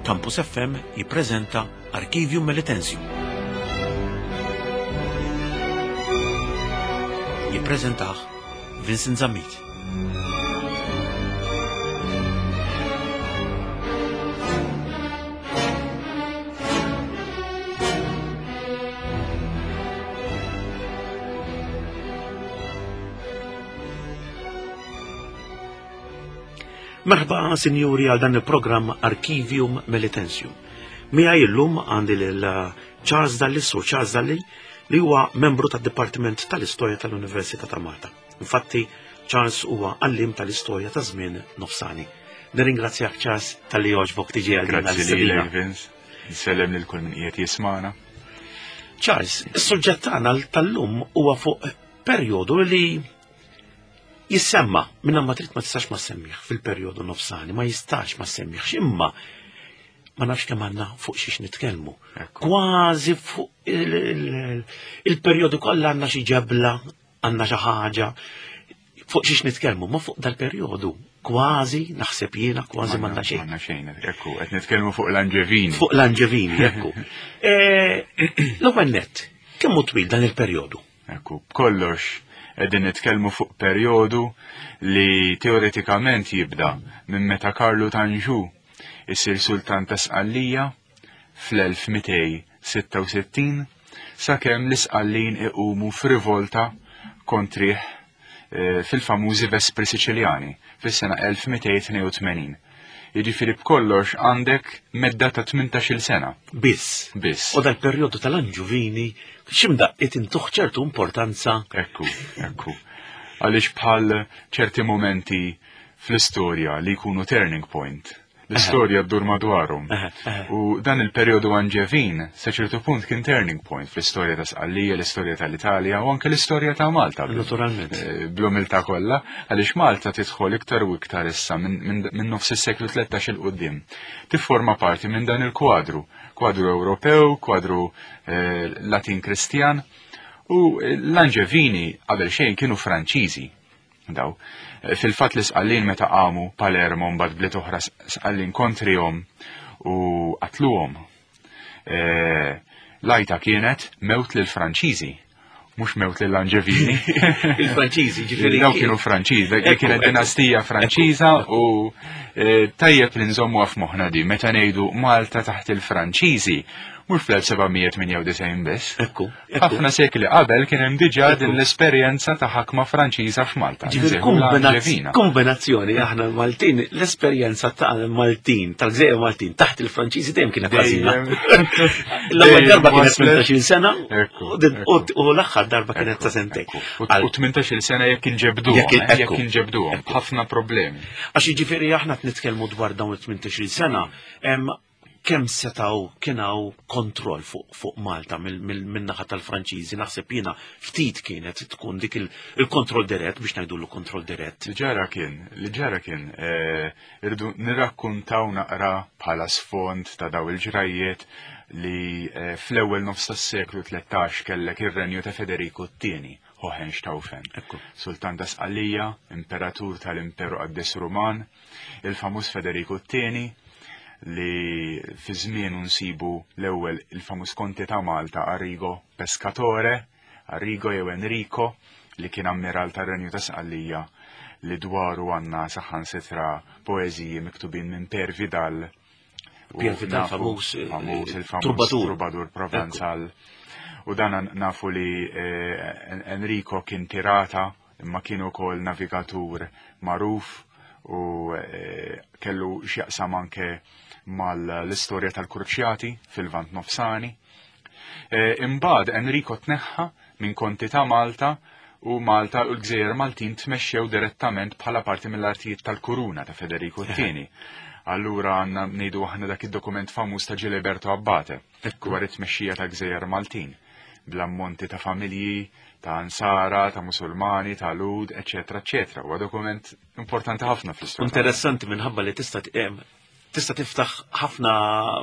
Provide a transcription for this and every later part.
Campus FM jippreżenta Arkivium Melitensium. Jippreżentaħ Vincent Zammit. Merħba, sinjuri, għal dan il-programm Arkivium Melitensium. Miegħi illum għandi Charles Dalli, Sur Charles Dalli, li huwa membru tad-Dipartiment tal-Istorja tal-Università ta' Malta. Infatti, Charles huwa għallim tal-Istorja ta' żmien nofsani. Nirringrazzjak, Charles, tal-li għoġbok tiġi għal din għal Vince. Nsellem lil kull min qiegħed jismana. Charles, is-suġġett tagħna tal-lum huwa fuq perjodu li jissemma, minna ma trid ma tistax ma semmiħ fil-perjodu nofsani, ma jistax ma semmiħx, imma ma nafx kemm għandna fuq xiex nitkellmu. Kważi fuq il-perjodu kollha għandna xi ġebla, għandna xi ħaġa fuq xiex nitkellmu, ma fuq dal-perjodu kważi naħseb jiena kważi m'għandna xejn. M'għandna xejn, ekku, qed nitkellmu fuq l-Angevini. Fuq l-Angevini, ekku. L-ewwel nett, kemm hu twil dan il-perjodu? Ekku, kollox qegħdin nitkellmu fuq perjodu li teoretikament jibda minn meta Karlu Tanġu isir Sultan ta' Sqallija fl-1266 sakemm l-Isqallin iqumu f'rivolta kontrih fil-famużi Vespri Siċiljani fis-sena 1282. Jiġifieri b'kollox għandek medda ta' 18-il sena. Biss. Biss. U dal-perjodu tal-Anġuvini x'imdaqqiet intuħ ċertu importanza. Ekku. Għaliex bħal ċerti momenti fl-istorja li jkunu turning point. L-istorja ddur madwarhom. U dan il-perjodu Angevin sa ċertu punt kien turning point fl-istorja ta' Sqallija, l-istorja tal-Italja u anke l-istorja ta' Malta. Naturalment. Bl-umiltà kollha, għaliex Malta tidħol iktar u iktar issa minn nofs is-seklu 13 il qudiem. Tifforma parti minn dan il-kwadru. Kwadru Ewropew, kwadru Latin Kristjan u l-Angevini qabel xejn kienu Franċiżi. Daw. Fil-fatt li Sqallin meta qamu Palermo mbagħad bliet oħra Sqallin kontrihom u qatluhom. Lajta kienet mewt lil Franċiżi, mhux mewt lil Angevini. Il-Franċiżi ġifieri. Daw kienu Franċiżi, kienet dinastija Franċiża u tajjeb li nżommu f'moħħna di meta ngħidu Malta taħt il-Franċiżi. Mhux fl-1798 biss. Ħafna sekli qabel kien hemm diġà din l-esperjenza ta' ħakma Franċiża f'Malta. Kombinazzjoni aħna Maltin, l-esperjenza ta' Maltin, tal-Gżejjer Maltin taħt il-Franċiżi dejjem kienet ħażina. L-ewwel darba kienet 18-il sena u l-aħħar darba kienet ta' sentejn. U 18-il sena jekk inġebduhom ħafna problemi. Għax jiġifieri aħna nitkellmu dwar dawn il-18-il sena, kemm setaw kienaw kontroll fuq Malta min-naħa tal-Franċiżi, naħseb jiena ftit kienet tkun dik il-kontroll dirett biex ngħidulu kontroll dirett. Li ġara kien irdu nirrakkuntaw naqra bħala sfond ta' daw il-ġrajiet li fl-ewwel nofs tas-seklu 13 kellek ir-renju ta' Federico II Hohenstaufen. Sultan ta' Sqallija, imperatur tal-Imperu Qaddis Ruman, il-famuż Federico II li fi żmien nsibu l-ewwel il-famuż konti ta' Malta Arrigo Pescatore, Arrigo jew Enrico, li kien ammiral tar-Renju ta' Sqallija li dwaru għandna saħansitra poeżiji miktubin minn Per Vidal. Per Vidal famuż il-famuż trubadur Provenzal. U dan nafu li Enrico kien pirata imma kien ukoll navigatur magħruf u kellu x'jaqsam anke mal-istorja tal-Kruċjati fil-Vant Nofsani. Imbagħad Enrico tneħħa minn konti ta' Malta u Malta u l-Gżejjer Maltin tmexxew direttament bħala parti mill-artijiet tal-Kuruna ta' Federico II. Allura għandna ngħidu aħna dak id-dokument famuż ta' Giliberto Abbate dwar it-tmexxija ta' Gżejjer Maltin bl-ammonti ta' familji, ta' Ansara, ta' Musulmani, ta' Lud, eċetera. Huwa dokument importanti ħafna fl-istorja. Interessanti minħabba li tista' tiftaħ ħafna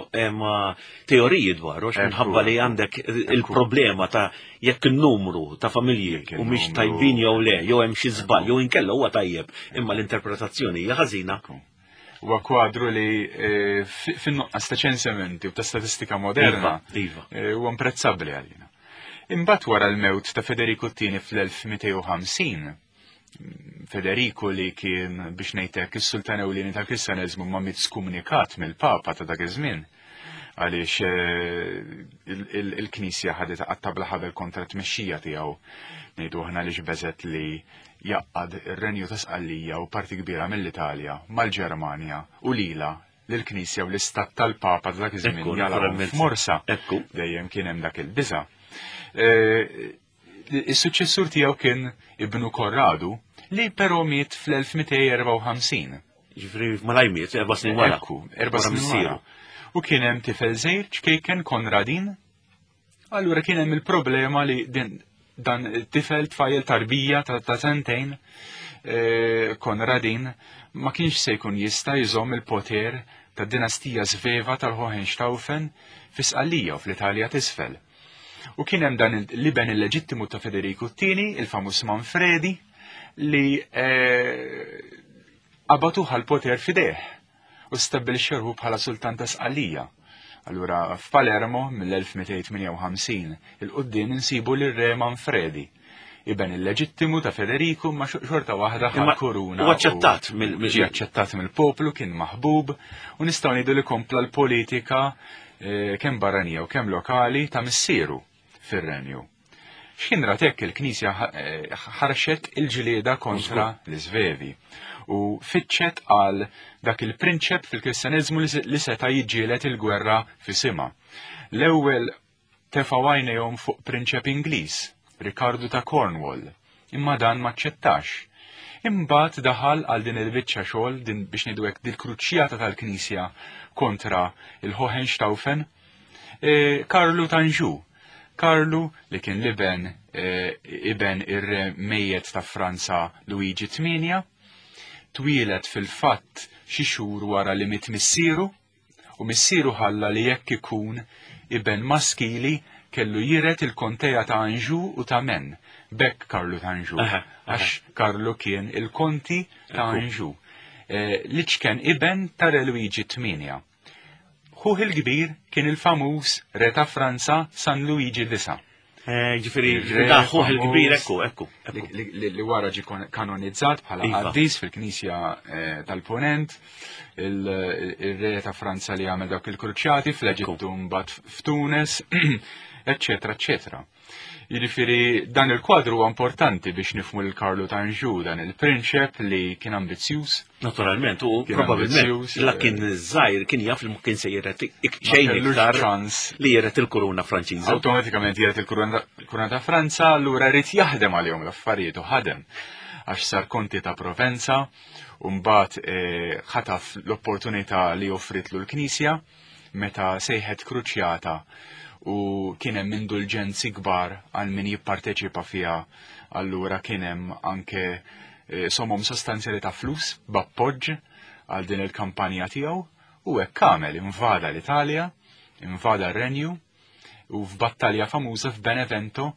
teoriji dwaru minħabba li għandek il-problema ta' jekk in-numru ta' familji u mhix tajbin jew le, jew hemm xi żball, jew inkella huwa tajjeb, imma l-interpretazzjoni hija ħażina. huwa kwadru li fin-nuqqas ta' ċensimenti u ta' statistika moderna huwa imprezzabbli għalina. Imbagħad wara l-mewt ta' Federico II fl-1250, Federico li kien biex ngħidlek is-sultan ewlieni tal-Kristjaneżmu ma mitskomunikat mill-Papa ta' dak iż-żmien għaliex il-Knisja ħadet għattabla ħabel kontra t-mexxija tiegħu ngħidu aħna li ġbeżet li jaqqad ir-Renju ta' Sqallija u parti kbira mill-Italja mal-Ġermanja u lila lill-Knisja u l-istat tal-Papa ta' dak iż-żmien jalgħu f'Morsa dejjem kien hemm dak il-biża'. Is-suċċessur tiegħu kien ibnu Korradu li però miet fl-1254. Ġifri malaj miet, 4 snin wara. 4 snin wara. U kien hemm tifel żgħir ċkejken Konradin. Allura kien hemm il-problema li dan tifel tfajjel tarbija ta' sentejn Konradin ma kienx se jkun jista' jżomm il-poter tad-dinastija Sveva tal-Hohenstaufen fi Sqallija u fl-Italja t'isfel. U kien hemm dan l-iben illeġittimu ta' Federico II, il-famus Manfredi, li qabatuh għal-poter fideh u stabbilixxeruh bħala sultan ta' Sqallija. Allura f'Palermo mill-1258 il-qudiem insibu lir-re Manfredi, iben illeġittimu ta' Federico ma xorta waħda ħal-kuruna. U aċċettat mill-poplu, kien maħbub u nistgħu ngħidu li kompla l-politika kemm barranija u kemm lokali ta' missieru fir-Renju. X'kien ratek il-Knisja ħarxet il-ġlieda kontra l-Svevi u fitxet għal dak il-prinċep fil-Kristjaneżmu li seta' jiġġieled il-gwerra f'isima. L-ewwel tefa' għajnejhom fuq prinċep Ingliż, Riccardo ta' Cornwall, imma dan ma ċċettax. Imbagħad daħal għal din il-biċċa xogħol din biex ngħidu hekk dil-kruċjata tal-Knisja kontra il-Hohenstaufen, Karlu Tanġu. Karlu li kien iben ir-re mejjed ta' Franza Luigi VIII, twieled fil-fatt xi xhur wara li miet missieru u missieru ħalla li jekk ikun iben maskili kellu jiret il-konteja ta' Anġu u ta' Men, bekk Karlu Tanġu, għax Karlu kien il-konti ta' Anġu, li ċken iben ta' re Luigi VIII. Ħuħ il-kbir kien il-famuż re ta' Franza San Luigi IX. Ġifiri, ħuħ il-kbir, ekku. Li wara ġi kanonizzat bħala qaddis fil-Knisja tal-Ponent, il-re ta' Franza li għamel dak il-kruċjati fl-Eġittu mbagħad f'Tunes, eccetera, eccetera. Jiġifieri dan il-kwadru huwa importanti biex nifhmu l-Karlu Tanġu, dan il-prinċep li kien ambizzjuż. Naturalment, u probabbilment la kien żgħir kien jaf li kien se jiret xejn iktar li jiret il-kuruna Franċiża. Awtomatikament jiret il-kuruna ta' Franza, allura rrid jaħdem għalihom l-affarijiet u ħadem għax sar konti ta' Provenza u mbagħad ħataf l-opportunità li offritlu l-Knisja meta sejħet kruċjata u kien hemm indulġenzi kbar għal min jipparteċipa fiha. Allura kien hemm anke somom sostanzjali ta' flus b'appoġġ għal din il-kampanja tiegħu u hekk għamel invada l-Italja, invada r-Renju u f'battalja famuża f'Benevento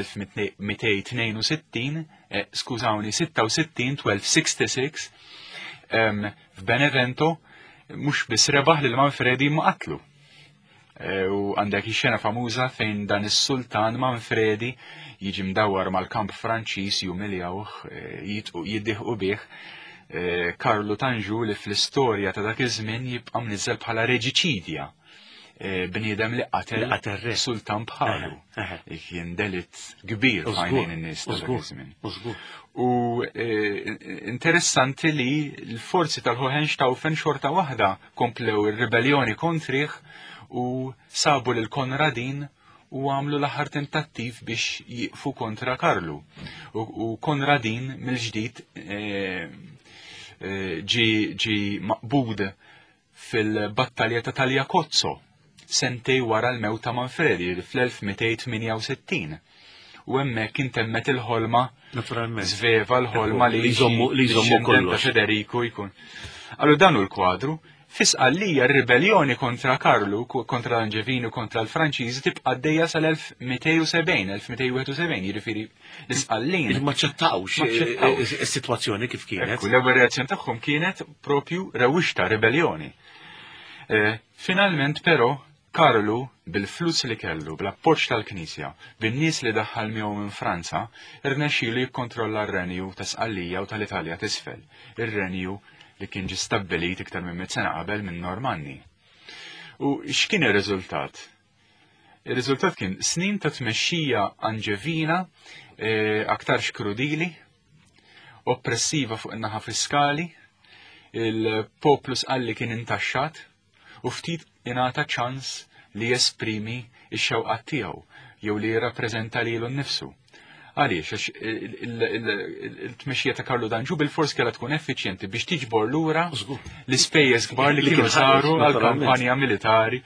fl-1262, skużawni 1266, f'Benevento mhux biss rebaħ lil Manfredi ma qatlu. U għandek ix-xena famuża fejn dan is-Sultan Manfredi jiġi mdawwar mal-kamp Franċiż jumiljawh, jiddieħqu bih Karlu Tanġu li fl-istorja ta' dak iż-żmien jibqa' mniżżel bħala reġiċidja. Bniedem li qatel sultan bħalu. Kien delit kbir f'għajnejn in-nies ta' dak iż-żmien. U interessanti li l-forzi tal-Hohenstaufen xorta waħda komplew ir-ribellioni kontrih u sabu lil Konradin u għamlu l-aħħar tentattiv biex jiqfu kontra Karlu. U Konradin mill-ġdid ġi maqbud fil-battalja ta' Tagliacozzo sentej wara l-mewt ta' Manfredi fl-1268. U hemmhekk intemmet il-ħolma Sveva l-ħolma li jżommu kollox ta' Federico jkun. Allura dan hu l-kwadru Fisqallija r-ribellioni kontra Karlu, kontra l-Angevini, kontra l-Franċiżi tibqa' għaddejja sal-1270, 1271, jiġifieri l-isqallin. Ma ċettawx is-sitwazzjoni kif kienet. L-ewwel reazzjoni tagħhom kienet propju rewwixta ribellioni. Finalment però Karlu bil-flus li kellu, bl-appoġġ tal-Knisja, bin-nies li daħħal miegħu minn Franza, irnexxielu jikkontrolla r-renju ta' Sqallija u tal-Italja t'isfel, ir-renju li kien ġi stabbilit iktar minn 100 sena qabel minn Normanni. U x'kien ir-riżultat? Ir-riżultat kien snin ta' tmexxija Angevina aktar xkrudili, oppressiva fuq in-naħa fiskali, il-poplu Sqalli kien intaxxat u ftit ingħata ċans li jesprimi x-xewqat tiegħu jew li jirrappreżenta lilu nnifsu. Għaliex, il-tmexxija ta' Karlu Danġu bil-fors kellha tkun effiċjenti biex tiġbor lura l-ispejjeż kbar li kienu saru għall-kampanja militari.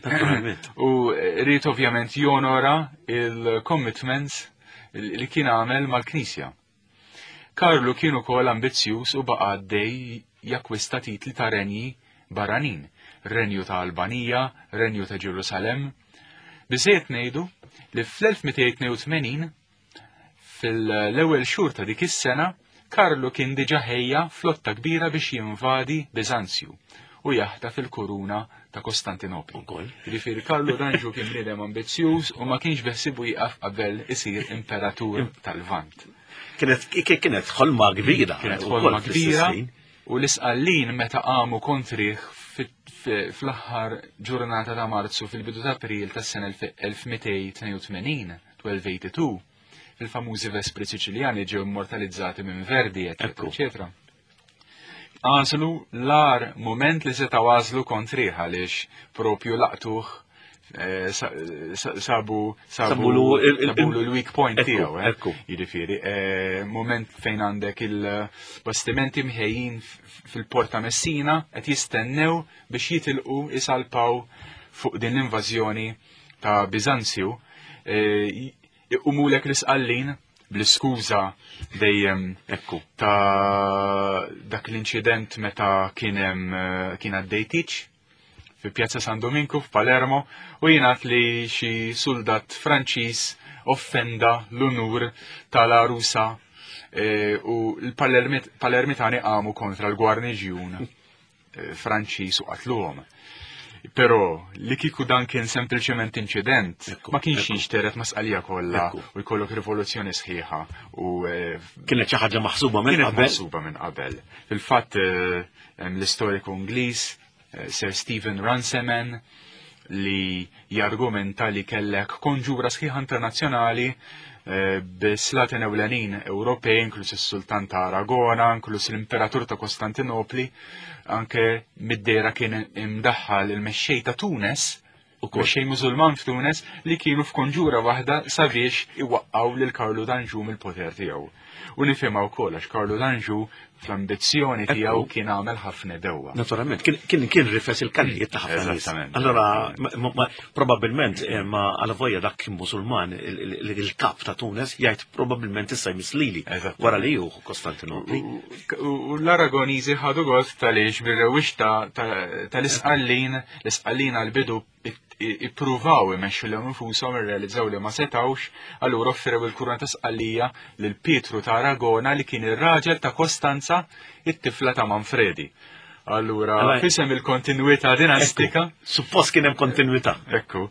U rrid ovvjament jonora il-commitments li kien għamel mal-Knisja. Karlu kien ukoll ambizzjuż u baqa' għaddej jakkwista titli ta' renji barranin, renju ta' Albanija, renju ta' Ġerusalem. Biżejjed ngħidu li fl-1282 fil-ewwel xhur ta' dik is-sena Karlu kien diġà ħejja flotta kbira biex jinvadi Biżanzju u jaħta fil-kuruna ta' Kostantinopli. Jiġifieri Karlu Danġu kien bniedem ambizzjuż u ma kienx beħsibu jieqaf qabel isir imperatur tal-Lvant. Kienet ħolma kbira. Kienet ħolma kbira u l-Isqallin meta qamu kontrih fl-aħħar ġurnata ta' Marzu fil-bidu ta' April tas-sena 1282, 1282, il-famużi Vespri Siċiljani ġew immortalizzati minn Verdi, eccetera. Għażlu l-ar moment li seta' għażlu kontrih għaliex propju laqtuh sabu l-weak point tiegħu. Jiġifieri moment fejn għandek il-bastimenti mħejjin fil-Porta Messina qed jistennew biex jitilqu isalpaw fuq din l-invażjoni ta' Biżanzju. Umulek l-Isqallin bl-iskuża dejjem ta' dak l-inċident meta kien għaddejtiċ fi Pjazza San Domingo f'Palermo u jingħad li xi soldat Franċiż offenda l-unur tal-Arusa u l-Palermitani qamu kontra l-Gwarniġjun Franċiż u qatluhom. Però li kieku dan kien sempliċement inċident, ma kienx jinxteret ma' Sqallija kollha u jkollok rivoluzzjoni sħiħa u kienet xi ħaġa maħsuba minn qabel. Fil-fatt l-istoriku Ingliż Sir Stephen Runciman li jargumenta li kellek konġura sħiħa internazzjonali bis-Slatin ewlenin Ewropej, inkluż is-Sultan ta' Aragona, inkluż l-Imperatur ta' Kostantinopli, anke mid-dera kien imdaħħal il-mexxej ta' Tunes, mexxej Mużulman f'Tunes li kienu f'konġura waħda sabiex iwaqqgħu lil Karlu Danġu mill-poter tiegħu. U nifhimha wkoll għax Karlu Danġu fl-ambizzjoni tiegħu kien għamel ħafna dewwa. Naturalment, kien rifes il-kallijiet ta' ħafna nies. Allora, probabbilment għal vojja dak kien Musulman, il-kap ta' Tunes jgħid probabbilment issa jmislili wara li hu Kostantinopli. U l-Aragoniżi ħadu gost taliex bir-rewwixta tal-Isqallin, l-Isqallin għall-bidu ippruvaw imexxu l infushom irrealizzaw li ma setawx, allura offrew il-kuruna ta' Sqallija lil Pietru ta' Aragona li kien ir-raġel ta' Kostanza, it-tifla ta' Manfredi. Allura fisem il-kontinwità dinastika. Suppost kien hemm kontinwità. Ekku.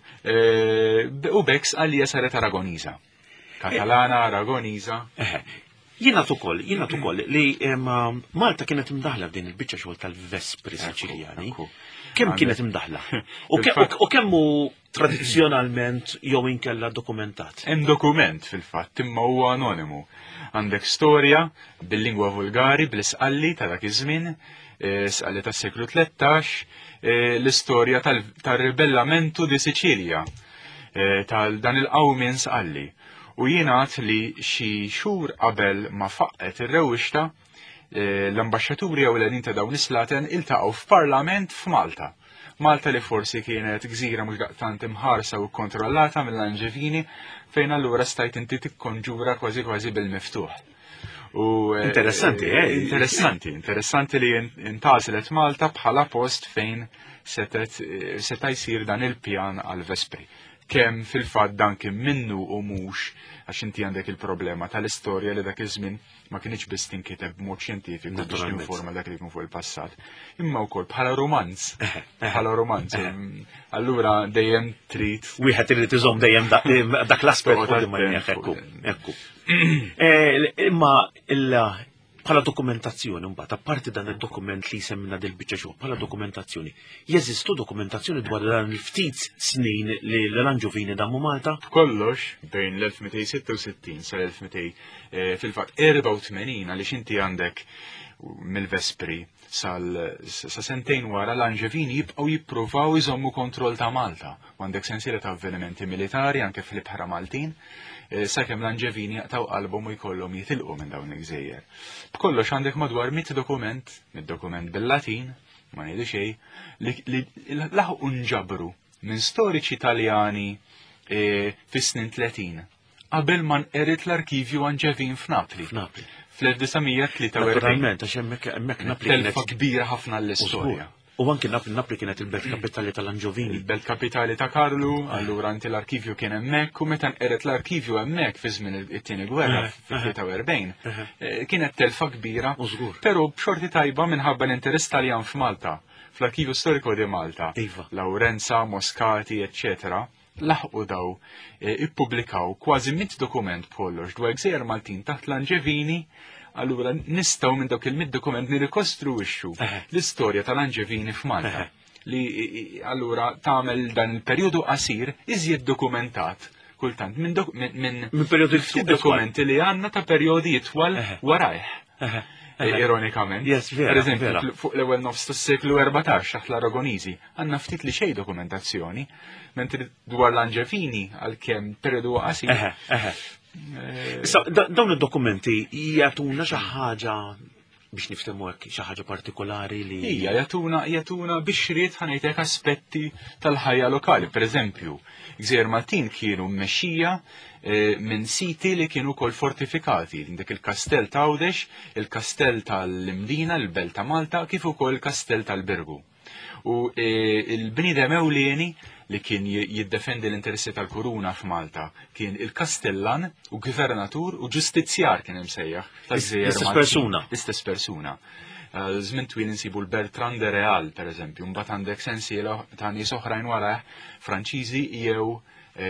U bekk Sqallija saret Aragoniża. Katalana, Aragoniża. Jiena ukoll li Malta kienet imdaħla f'din il-biċċa xogħol tal-Vespri Siċiljani. Kemm kienet imdaħla? U kemm hu tradizzjonalment jew inkella dokumentat? Hemm dokument fil-fatt imma huwa anonimu. Għandek storja bil-lingwa vulgari bl-Isqalli ta' dak iż-żmien, Sqalli tas-seklu 13, l-istorja tar-ribellamentu di Siċilja tal dan il-qawmien Sqalli. U jingħad li xi xhur qabel ma faqqet ir-rewwixta l-ambaxxaturi ewlenin ta' dawn is-slaten iltaqgħu f'Parlament f'Malta. Malta li forsi kienet gżira mhux daqstant imħarsa u kontrollata mill-Angevini fejn allura stajt inti tikkonġura kważi bil-miftuħ. Interessanti li intażlet Malta bħala post fejn seta' jsir dan il-pjan għal-Vespri. Kemm fil-fatt dan kien minnu u mhux għax inti għandek il-problema tal-istorja li dak iż-żmien ma kienx biss tinkiteb b'mod xjentifiku biex tinforma dak li jkun fuq il-passat. Imma wkoll bħala romanz. Allura dejjem trid wieħed irid iżomm dejjem dak l-aspett ekku. Imma bħala dokumentazzjoni mbagħad apparti dan id-dokument li jsemmina del-biċċa xogħol bħala dokumentazzjoni, jeżistu dokumentazzjoni dwar dan il-ftit snin li l-Anġovini dammu Malta? Kollox bejn l-1266 sal-1200 fil-fatt 84 għaliex inti għandek mill-Vespri sa sentejn wara l-Anġevini jibqgħu jippruvaw iżommu kontroll ta' Malta. Għandek sensiela ta' avvenimenti militari anke fil-Ibħra Maltin, sakemm l-Anġevini jaqtaw qalbhom u jkollhom jitilqu minn dawn il-gżejjer. B'kollox għandek madwar 100 dokument bil-Latin, ma ngħidu xejn, li laħqu nġabru minn storiċi Taljani fis-snin 30 qabel ma nqerit l-arkivju Anġevin f'Napli. Fl-1943. Naturalment, għax hemmhekk Napli telfa kbira ħafna l-istorja. U anke Napli kienet il-belt kapitali tal-Anġovini. Il-belt kapitali ta' Karlu, allura anti l-arkivju kien hemmhekk u meta nqeret l-arkivju hemmhekk fi żmien it-tieni gwerra fil-43 kienet telfa kbira, però b'xorti tajba minħabba l-interess Taljan f'Malta, fl-Arkivju Storiku di Malta, Laurenza, Moscati, eccetera. Laħqu daw ippubblikaw kważi 100 dokument b'kollox dwar gżejjer Maltin taħt l-Anġevini, allura nistgħu minn dawk il-100 dokument nirrikostruixxu l-istorja tal-Anġevini f'Malta li allura tagħmel dan il-perjodu qasir iżjed dokumentat kultant minn perjodi dokumenti li għandna ta' perjodi jitwal warajh. Ironikament, per eżempju, fuq l-ewwel nofs tas-seklu 14 taħt l-Aragoniżi għandna ftit li xejn dokumentazzjoni, mentri dwar l-Anġevini għalkemm perjodu qasir. Issa dawn id-dokumenti jagħtuna xi ħaġa biex niftehmu hekk xi ħaġa partikolari li hija jagħtuna biex ried ħanejtek aspetti tal-ħajja lokali. Pereżempju, Gżejjer Maltin kienu mmexxija minn siti li kienu kol fortifikati, dik il-Kastell ta' Għawdex, il-Kastell tal-Imdina, il-Belt ta' Malta, kif ukoll il-Kastell tal-Birgu. U il-bniedem ewlieni li kien jiddefendi l-interessi tal-Kuruna f'Malta kien il-Kastellan u Gvernatur u Ġustizzjar kien imsejjaħ l-istess persuna. Żmien twil insibu l-Bertrand de Real, pereżempju, mbagħad għandek sensiela ta' nies oħrajn warah Franċiżi jew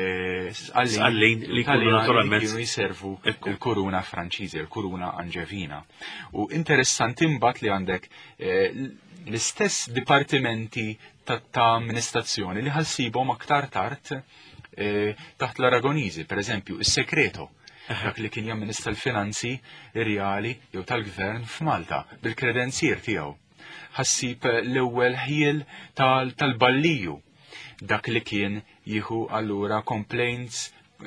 għallin li kienu jiservu il-Kuruna Franċiżi, il-Kuruna Anġevina. U interessanti mbagħad li għandek l-istess dipartimenti ta' amministrazzjoni li ħassibhom aktar tard taħt l-Aragoniżi, pereżempju, is-Sekreto, dak li kien jamministra l-finanzi reali jew tal-gvern f'Malta bil-kredenzier tiegħu. Ħassib l-ewwel ħiel tal-Balliju, dak li kien jieħu allura complaints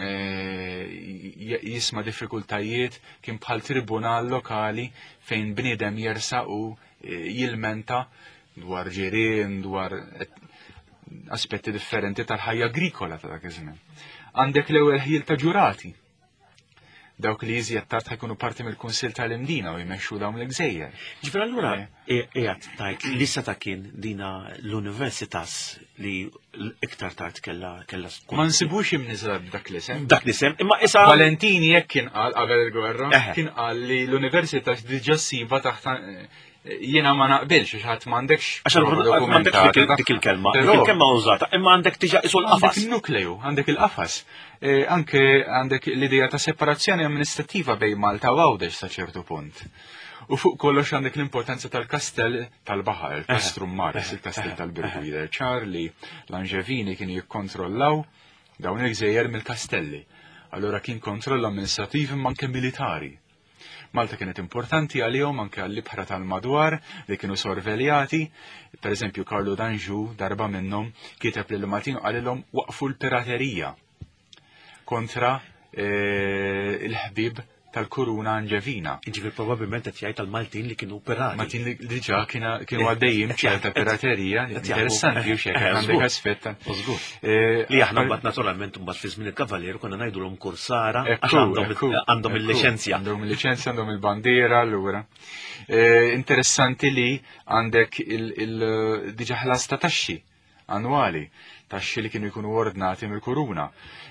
jisma' diffikultajiet kien bħal tribunal lokali fejn bniedem jersaq u jilmenta dwar ġirien, dwar aspetti differenti tal-ħajja agrikola ta' dak iż-żmien. Għandek l-ewwel ħiel ta' ġurati, dawk li iżjed tard ħajkunu parti mill-Kunsill tal-Imdina u jmexxu dawn l-gżejjer. Ġifier allura qiegħed tajt li seta' kien dina l-universitas li iktar tard kellha ma nsibux imniżar dak l-isem. Dak l-isem, imma issa Valentini jekk kien qal qabel il-gwerra, kien qal li l-università diġà ssiba taħt jiena ma naqbilx għax ħadd m'għandekx m'għandekx dik il-kelma. Il-kelma użata, imma għandek diġà isu l-qafas. Għandek il-nukleju, għandek il-qafas. Anke għandek l-idea ta' separazzjoni amministrattiva bejn Malta u Għawdex sa' ċertu punt. U fuq kollox għandek l-importanza tal-kastell tal-baħar, il-Castrum Maris, il-kastell tal-Birgu jidher ċar li l-Anġevini kienu jikkontrollaw dawn il-gżejjer mill-kastelli. Allura kien kontroll amministrativ imma anke militari. Malta kienet importanti għalihom anke għall-ibħra tal-madwar li kienu sorveljati. Per eżempju, Karlu d'Anjou darba minnhom kiteb lil Maltin qalilhom waqfu l-piraterija kontra il-ħbib tal-kuruna Angevina. Ġifieri probabbilment qed jgħid tal-Maltin li kienu operati. Maltin li diġà kienu għaddejjin ċerta piraterija, interessanti u xejn għandek aspetta. Li aħna mbagħad naturalment mbagħad fi żmien il-Kavalleru konna ngħidulhom kursara għax għandhom il-liċenzja. Għandhom il-liċenzja, għandhom il-bandiera allura. Interessanti li għandek diġà ħlas ta' taxxi annwali, taxxi li kienu jkunu ordnati mill-kuruna.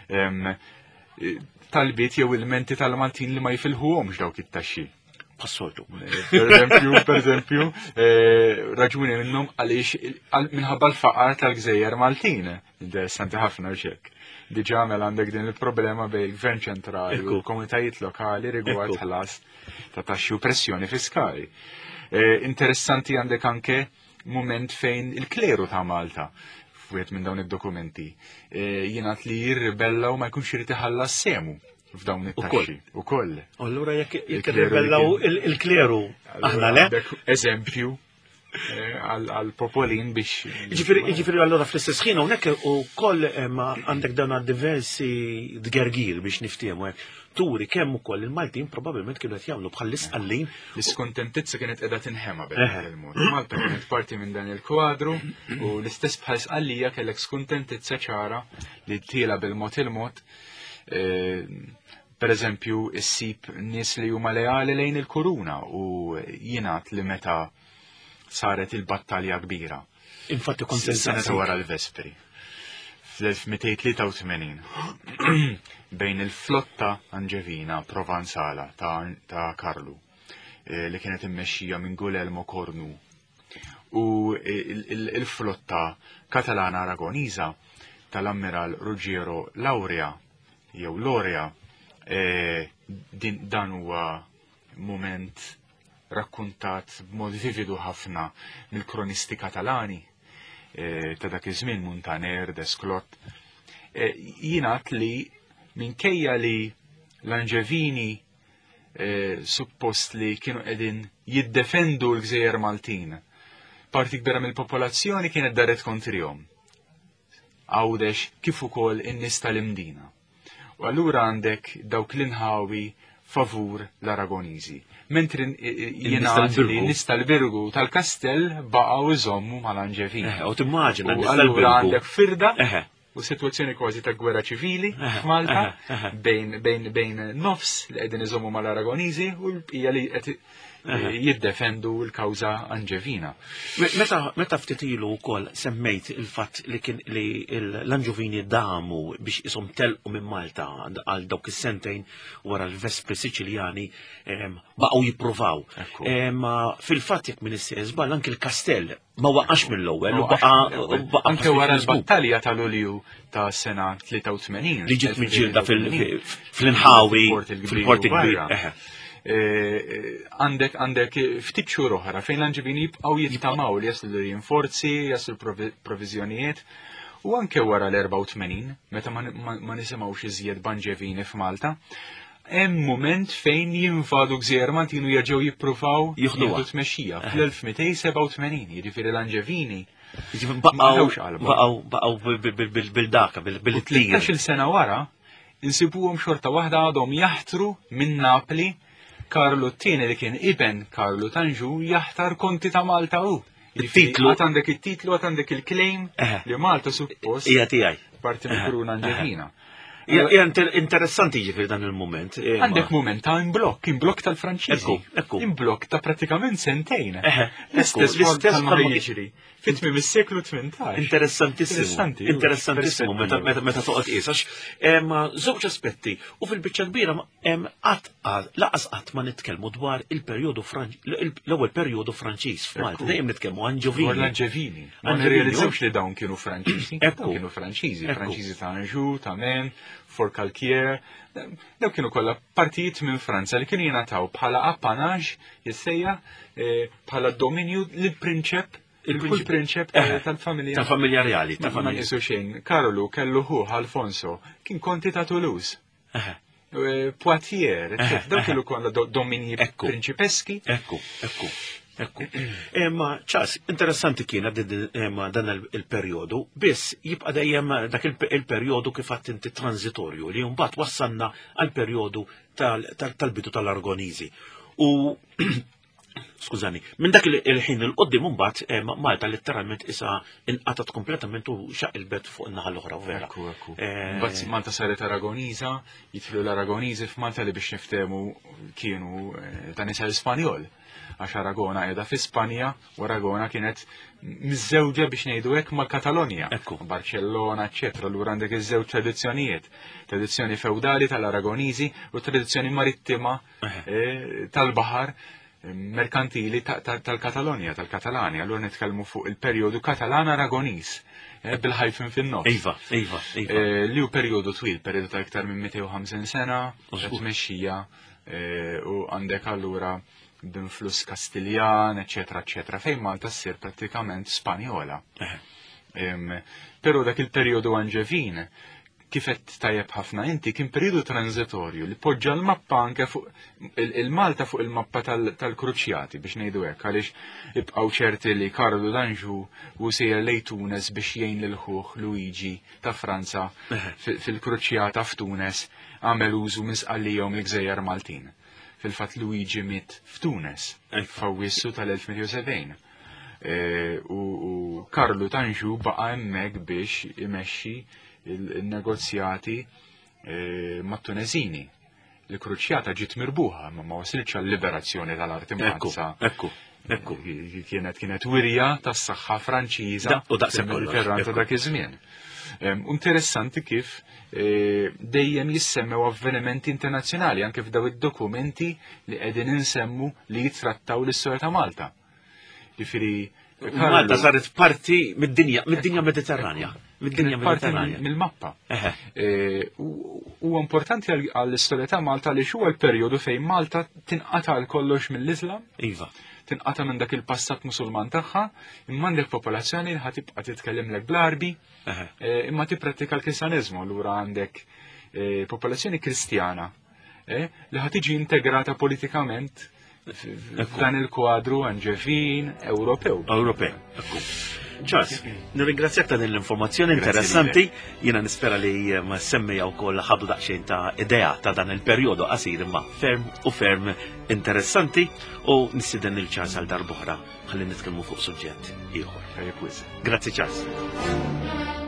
Talbiet jew il-menti tal-Maltin li ma jifilħuhomx dawk it-taxxi. Passoltu. Per eżempju, raġuni minnhom għaliex minħabba l-faqar tal-Gżejjer Maltin. Interessanti ħafna xek. Diġà mela għandek din il-problema bejn il-Gvern ċentrali u l-komunitajiet lokali rigward ħlas ta' taxxi u pressjoni fiskali. Interessanti għandek anke moment fejn il-kleru ta' Malta f'wieħed minn dawn id-dokumenti jingħad li jirribella u ma jkunx irid iħallas semu f'dawn it-taxxi ukoll. Allura jekk irribellaw il-kleru aħna le? Eżempju għal popolin biex. Ġifieri allura fl-istess ħin hawnhekk ukoll għandek dawn diversi dgergir biex niftiehmu hekk. Turi kemm ukoll il-Maltin probabbilment kienu qed jagħmlu bħal l-isqallin. L-iskontentizza kienet qiegħda tinħema bil-mod. Malta kienet parti minn dan il-kwadru u l-istess bħal sqallija kellek skontentizza ċara li tiela bil-mod il-mod. Pereżempju issib nies li huma leali lejn il-kuruna u jingħad li meta saret il-battalja kbira. Infatti kont sena wara l-Vespri. Fl-1283 bejn il-flotta Angevina Provanzala ta' Karlu li kienet immexxija minn Guglielmo Cornu u il-flotta Katalana Aragoniza tal-ammiral Ruggiero Laurea jew Lorea dan huwa moment rakkuntat b'mod vividu ħafna mill-kronisti Katalani ta' dak iż-żmien Muntaner, Desclot. Jingħad li minkejja li l-Angevini suppost li kienu qegħdin jiddefendu l-Gżejjer Maltin, parti kbira mill-popolazzjoni kienet daret kontrihom. Għawdex kif ukoll in-nies tal-imdina. U allura għandek dawk l-inħawi favur l-Aragoniżi. Mentri jingħad li n-nies tal-Birgu tal-Kastell baqgħu iżommu mal-Angevini. U timmaġina allura għandek firda u sitwazzjoni kważi ta' gwerra ċivili f'Malta bejn nofs li qegħdin iżommu mal-Aragoniżi u l-bqija li qed jiddefendu l-kawża Angevina. Meta ftit ilu wkoll semmejt il-fatt li l-Angevini damu biex ishom telqu minn Malta għal dawk is-sentejn wara l-Vespri Siċiljani baqgħu jippruvaw. Fil-fatt jekk min żball anke l-Kastell ma waqax mill-ewwel u baqa' anke wara l-battalja ta' Lulju ta' sena 83 li ġiet miġġielda fl-inħawi fil-Porti Kbir. Għandek ftit xhur oħra fejn l-Angevini jibqgħu jittamaw li jaslu rinforzi, jaslu provviżjonijiet u anke wara l-84 meta ma nisimgħux iżjed b'Angevini f'Malta. Hemm mument fejn jinfadu Gżejjer Maltin u jerġgħu jippruvaw jieħdu tmexxija fl-1287, jiġifieri l-Angevini baqgħu bil-daka bil-tlier. 13 sena wara insibuhom xorta waħda għadhom jaħtru minn Napli Karlu t-tieni li kien iben Karlu Tanġu jaħtar konti ta' Malta u. Il-titlu għandek il-titlu għandek il-claim li Malta suppost parti mill-Kuruna Angevina. Interessanti ġifir dan il-moment. Għandek moment ta' imblok tal-Franċiżi. Imblok ta' pratikament sentejn. L-istess bħalma jiġri. Fit-tmiem is-seklu 18. Interessantissimo meta toqgħod qisax. Żewġ aspetti u fil-biċċa kbira laqas qatt ma nitkellmu dwar l-ewwel perjodu Franċiż f'Malta. Dejjem nitkellmu Angevini. Ma nirrealizzawx li dawn kienu Franċiżi. Kienu Franċiżi. Franċiżi ta' Anjou, ta' Men, Forcalquier, daw kienu kollha partijiet minn Franza li kienu jingħataw bħala appanage jissejja bħala dominju lill-prinċep il-prinċep tal-familja. Tal-familja reali. Ma nisu xejn. Karolu kellu hu Alfonso kien konti ta' Toulouse. Poitiers, daw kienu kollha dominji prinċipeski. Ekku. Ma ċas, interessanti kienet dan il-perjodu, biss jibqa' dejjem dak il-perjodu kif għadt inti transitorju li mbagħad wassalna għall-perjodu tal-bidu tal-Argoniżi. U skużani, minn dak il-ħin il-qoddim mbagħad Malta letteralment isa inqatat kompletament u xaqilbet fuq in-naħa l-oħra vera. Mbagħad Malta saret Aragoniża, jidħlu l-Aragoniżi f'Malta li biex niftehmu kienu ta' nisa Spanjol. Għax Aragona qiegħda fi Spanja u Aragona kienet miżżewġa biex ngħidu hekk mal-Katalonja. Barcellona, eċetera, lura għandek iż-żewġ tradizzjonijiet. Tradizzjoni feudali tal-Aragoniżi u tradizzjoni marittima tal-baħar merkantili tal-Katalonja, tal-Katalania. Allura nitkellmu fuq il-perjodu Katalan-Aragoniż bil-ħajfin fin-nofs. Iva. Li hu perjodu twil, perjodu ta' iktar minn 250 sena, tmexxija u għandek allura b'influss Kastiljan, eċetera, fejn Malta ssir prattikament Spanjola. Però dak il-perjodu Angevin, kif qed tajjeb ħafna inti, kien perjodu transitorju li poġġa l-mappa anke fuq il-Malta fuq il-mappa tal-Kruċjati biex ngħidu hekk, għaliex ibqgħu ċerti li Karlu d'Anjou u sejjer lejn Tunes biex jgħin lil ħuh Luigi ta' Franza fil-Kruċjata f'Tunes għamel użu minn sqallihom il-Gżejjer Maltin. Fil-fatt Luigi miet f'Tunes f'Awwissu tal-1270. U Karlu d'Anjou baqa' hemmhekk biex imexxi il-negozjati mat-Tunesini. Il-Kruċjata ġiet mirbuħa, ma wasilx għall-liberazzjoni tal-Arti Malta. Ekku. Kienet wirja tas-saħħa Franċiża u Mediterran ta' dak iż-żmien. Interessanti kif dejjem jissemmew avvenimenti internazzjonali anke f'daw id-dokumenti li qegħdin insemmu li jitrattaw l-istorja ta' Malta. Malta saret parti mid-dinja Mediterranja. Parti mill-mappa. Huwa importanti għall-istorja ta' Malta li huwa l-perjodu fejn Malta tinqata' kollox mill-Islam. Iva. Tinqata' minn dak il-passat Musulman tagħha, imma għandek popolazzjoni li ħatibqa' titkellimlek bl-Arbi, imma tipprattika l-Kristjaneżmu, allura għandek popolazzjoni Kristjana li ħatiġi integrata politikament f'dan il-kwadru Angevin Ewropew. Charles, nirringrazzjak ta' din l-informazzjoni interessanti, jiena nispera li ma semmija wkoll ħadu daqsxejn ta' idea ta' dan il-perjodu qasir imma ferm interessanti u nissieden il-Charles għal darb'oħra ħalli nitkellmu fuq suġġett ieħor. Grazzi. Grazzi Charles.